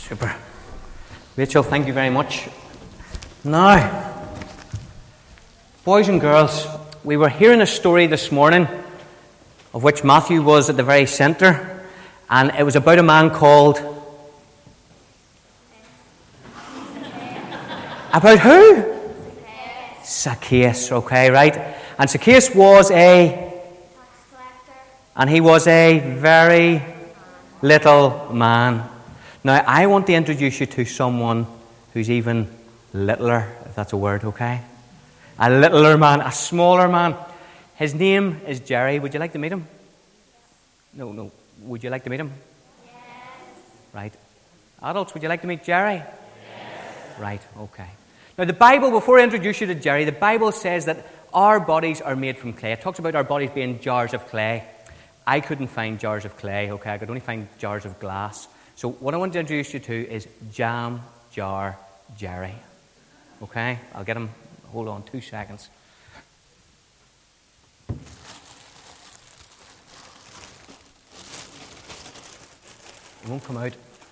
Super. Rachel, thank you very much. Now, boys and girls, we were hearing a story this morning of which Matthew was at the very centre, and it was about a man called... About who? Zacchaeus, okay, right. And Zacchaeus was and he was a very little man. Now, I want to introduce you to someone who's even littler, if that's a word, okay? A littler man, a smaller man. His name is Jerry. Would you like to meet him? No. Would you like to meet him? Yes. Right. Adults, would you like to meet Jerry? Yes. Right, okay. Now, the Bible, before I introduce you to Jerry, the Bible says that our bodies are made from clay. It talks about our bodies being jars of clay. I couldn't find jars of clay, okay? I could only find jars of glass. So what I want to introduce you to is Jam Jar Jerry. Okay? I'll get him. Hold on 2 seconds. He won't come out.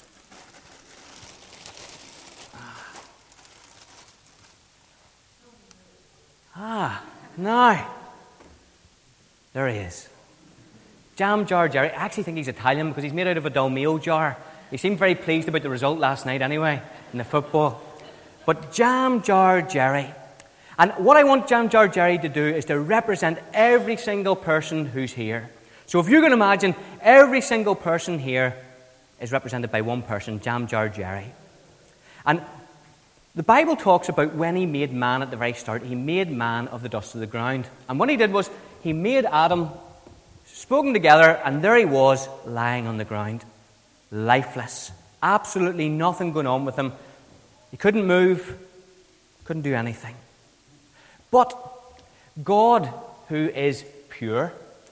Now. There he is. Jam Jar Jerry. I actually think he's Italian because he's made out of a Dolmio jar. He seemed very pleased about the result last night anyway, in the football. But Jam Jar Jerry. And what I want Jam Jar Jerry to do is to represent every single person who's here. So if you can imagine, every single person here is represented by one person, Jam Jar Jerry. And the Bible talks about when he made man at the very start. He made man of the dust of the ground. And what he did was, he made Adam, spoke them together, and there he was, lying on the ground. Lifeless. Absolutely nothing going on with him. He couldn't move, couldn't do anything. But God, who is pure,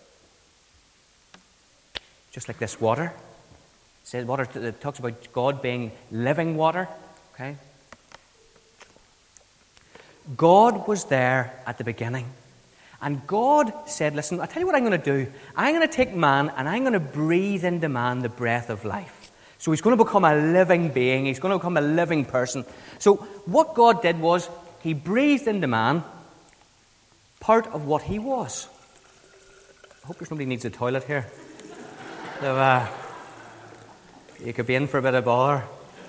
just like this water, it says water, it talks about God being living water, okay? God was there at the beginning. And God said, listen, I'll tell you what I'm going to do. I'm going to take man and I'm going to breathe into man the breath of life. So he's going to become a living being. He's going to become a living person. So what God did was he breathed into man part of what he was. I hope there's nobody needs a toilet here. So, you could be in for a bit of bother.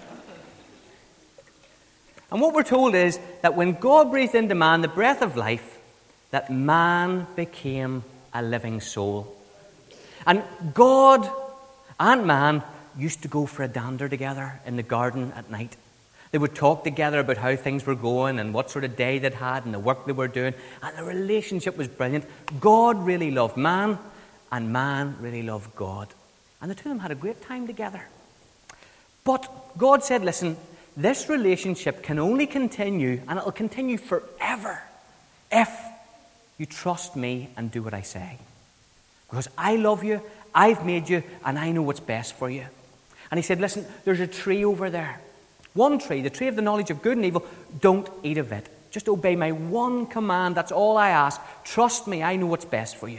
And what we're told is that when God breathed into man the breath of life, that man became a living soul. And God and man used to go for a dander together in the garden at night. They would talk together about how things were going and what sort of day they'd had and the work they were doing. And the relationship was brilliant. God really loved man, and man really loved God. And the two of them had a great time together. But God said, listen, this relationship can only continue, and it'll continue forever, if you trust me and do what I say. Because I love you, I've made you, and I know what's best for you. And he said, listen, there's a tree over there. One tree, the tree of the knowledge of good and evil. Don't eat of it. Just obey my one command. That's all I ask. Trust me, I know what's best for you.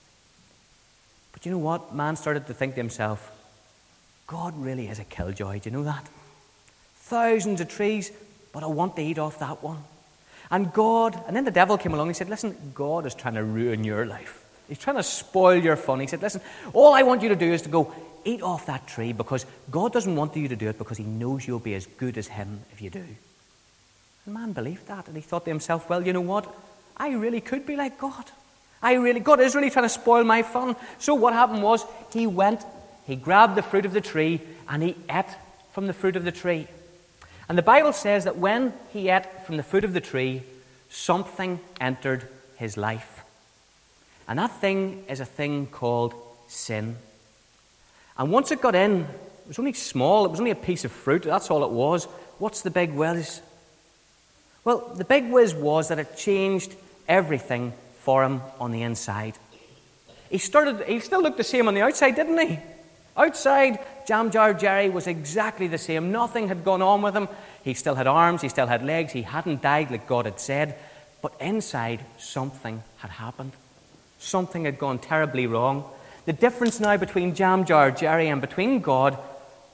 But you know what? Man started to think to himself, God really is a killjoy. Do you know that? Thousands of trees, but I want to eat off that one. And then the devil came along and he said, listen, God is trying to ruin your life. He's trying to spoil your fun. He said, listen, all I want you to do is to go eat off that tree, because God doesn't want you to do it because he knows you'll be as good as him if you do. And man believed that, and he thought to himself, well, you know what? I really could be like God. God is really trying to spoil my fun. So what happened was, he grabbed the fruit of the tree, and he ate from the fruit of the tree. And the Bible says that when he ate from the fruit of the tree, something entered his life. And that thing is a thing called sin. And once it got in, it was only small, it was only a piece of fruit, that's all it was. What's the big whiz? Well, the big whiz was that it changed everything for him on the inside. He still looked the same on the outside, didn't he? Outside, Jam Jar Jerry was exactly the same. Nothing had gone on with him. He still had arms, he still had legs, he hadn't died like God had said. But inside, something had happened. Something had gone terribly wrong. The difference now between Jam Jar Jerry and between God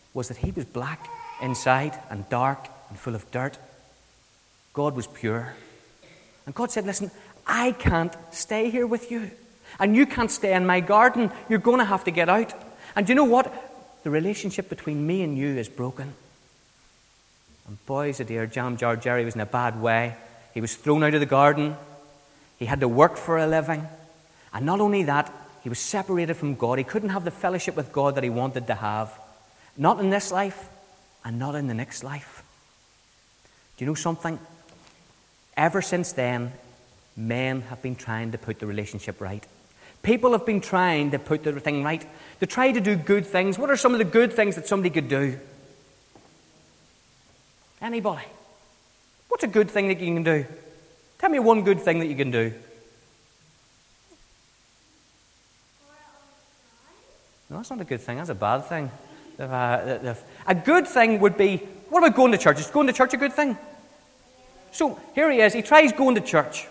was that he was black inside and dark and full of dirt. God was pure. And God said, listen, I can't stay here with you. And you can't stay in my garden. You're going to have to get out. And do you know what? The relationship between me and you is broken. And boys, oh dear, Jam Jar Jerry was in a bad way. He was thrown out of the garden. He had to work for a living. And not only that, he was separated from God. He couldn't have the fellowship with God that he wanted to have. Not in this life and not in the next life. Do you know something? Ever since then, men have been trying to put the relationship right. People have been trying to put the thing right. To try to do good things. What are some of the good things that somebody could do? Anybody? What's a good thing that you can do? Tell me one good thing that you can do. No, that's not a good thing. That's a bad thing. A good thing would be, what about going to church? Is going to church a good thing? So, here he is. He tries going to church.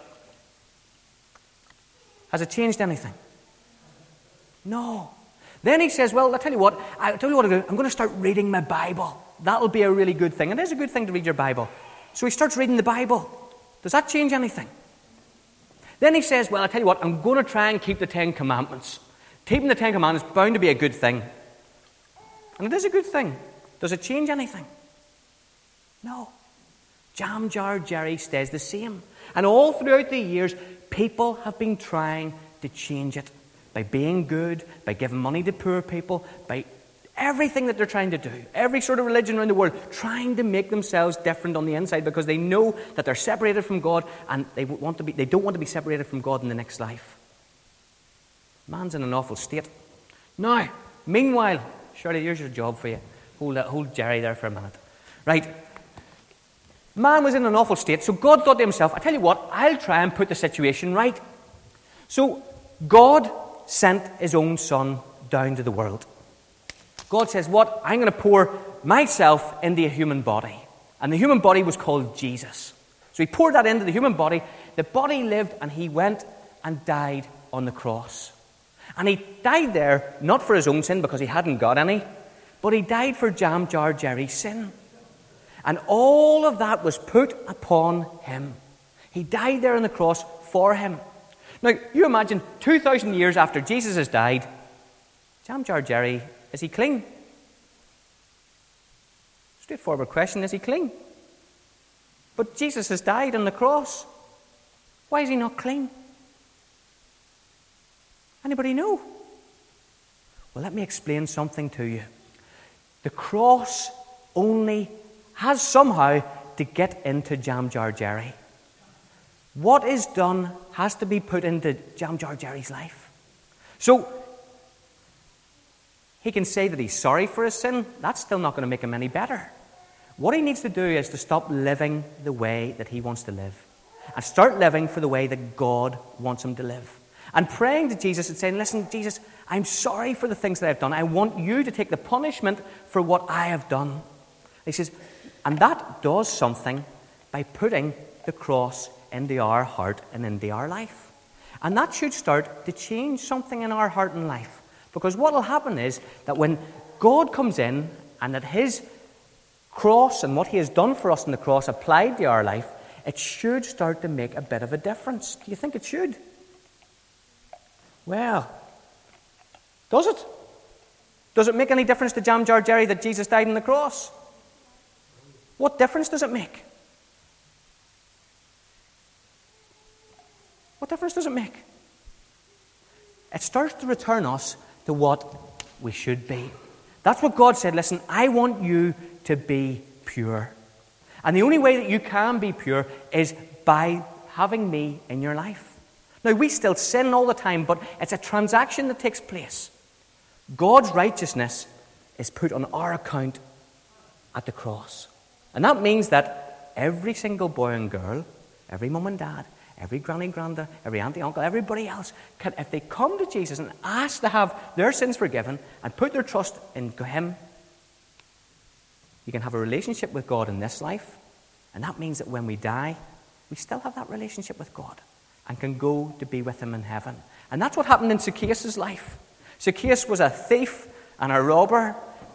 Has it changed anything? No. Then he says, well, I'll tell you what I'm going to start reading my Bible. That'll be a really good thing. It is a good thing to read your Bible. So he starts reading the Bible. Does that change anything? Then he says, well, I'll tell you what, I'm going to try and keep the 10 Commandments. Keeping the 10 Commandments is bound to be a good thing. And it is a good thing. Does it change anything? No. Jam Jar Jerry stays the same. And all throughout the years, people have been trying to change it. By being good, by giving money to poor people, by everything that they're trying to do. Every sort of religion around the world, trying to make themselves different on the inside because they know that they're separated from God and they don't want to be separated from God in the next life. Man's in an awful state. Now, meanwhile, Shirley, here's your job for you. Hold Jerry there for a minute. Right. Man was in an awful state, so God thought to himself, I tell you what, I'll try and put the situation right. So God sent his own son down to the world. God says, what? I'm going to pour myself into a human body. And the human body was called Jesus. So he poured that into the human body. The body lived and he went and died on the cross. And he died there, not for his own sin because he hadn't got any, but he died for Jam Jar Jerry's sin. And all of that was put upon him. He died there on the cross for him. Now, you imagine 2,000 years after Jesus has died, Jam Jar Jerry, is he clean? Straightforward question, is he clean? But Jesus has died on the cross. Why is he not clean? Anybody know? Well, let me explain something to you. The cross only has somehow to get into Jam Jar Jerry. What is done has to be put into Jam Jar Jerry's life. So, he can say that he's sorry for his sin. That's still not going to make him any better. What he needs to do is to stop living the way that he wants to live. And start living for the way that God wants him to live. And praying to Jesus and saying, listen, Jesus, I'm sorry for the things that I've done. I want you to take the punishment for what I have done. He says, and that does something by putting the cross into our heart and into our life. And that should start to change something in our heart and life. Because what will happen is that when God comes in and that his cross and what he has done for us in the cross applied to our life, it should start to make a bit of a difference. Do you think it should? Well, does it? Does it make any difference to Jam Jar Jerry that Jesus died on the cross? What difference does it make? What difference does it make? It starts to return us to what we should be. That's what God said, listen, I want you to be pure. And the only way that you can be pure is by having me in your life. Now, we still sin all the time, but it's a transaction that takes place. God's righteousness is put on our account at the cross. And that means that every single boy and girl, every mum and dad, every granny, granda, every auntie, uncle, everybody else, can, if they come to Jesus and ask to have their sins forgiven and put their trust in him, you can have a relationship with God in this life. And that means that when we die, we still have that relationship with God and can go to be with him in heaven. And that's what happened in Zacchaeus' life. Zacchaeus was a thief and a robber,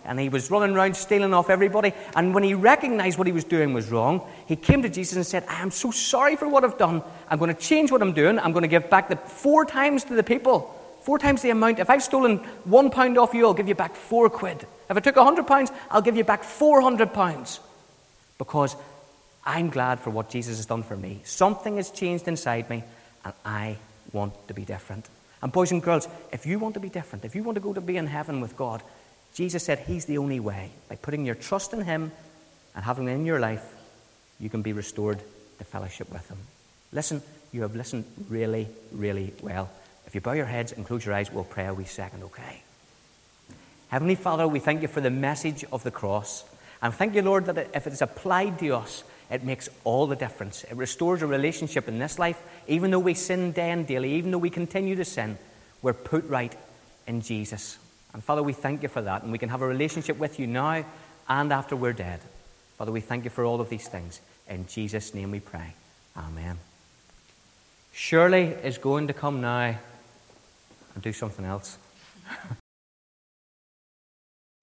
and he was running around stealing off everybody. And when he recognized what he was doing was wrong, he came to Jesus and said, I am so sorry for what I've done. I'm going to change what I'm doing. I'm going to give back the 4 times to the people. 4 times the amount. If I've stolen £1 off you, I'll give you back £4. If I took £100, I'll give you back £400. Because I'm glad for what Jesus has done for me. Something has changed inside me, and I want to be different. And boys and girls, if you want to be different, if you want to go to be in heaven with God, Jesus said he's the only way. By putting your trust in him and having him in your life, you can be restored to fellowship with him. Listen, you have listened really, really well. If you bow your heads and close your eyes, we'll pray a wee second, okay? Heavenly Father, we thank you for the message of the cross. And thank you, Lord, that if it is applied to us, it makes all the difference. It restores a relationship in this life. Even though we sin day and daily, even though we continue to sin, we're put right in Jesus. And Father, we thank you for that. And we can have a relationship with you now and after we're dead. Father, we thank you for all of these things. In Jesus' name we pray. Amen. Shirley is going to come now and do something else.